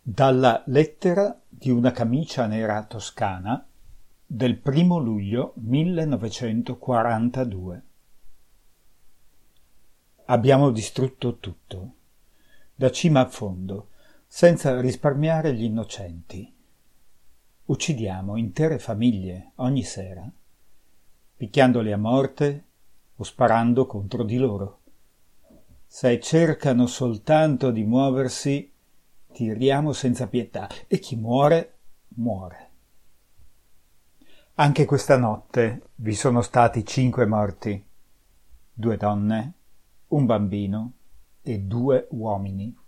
Dalla lettera di una camicia nera toscana del 1 luglio 1942. Abbiamo distrutto tutto, da cima a fondo, senza risparmiare gli innocenti. Uccidiamo intere famiglie ogni sera, picchiandoli a morte o sparando contro di loro. Se cercano soltanto di muoversi, tiriamo senza pietà e chi muore, muore. Anche questa notte vi sono stati 5 morti, 2 donne, un bambino e 2 uomini.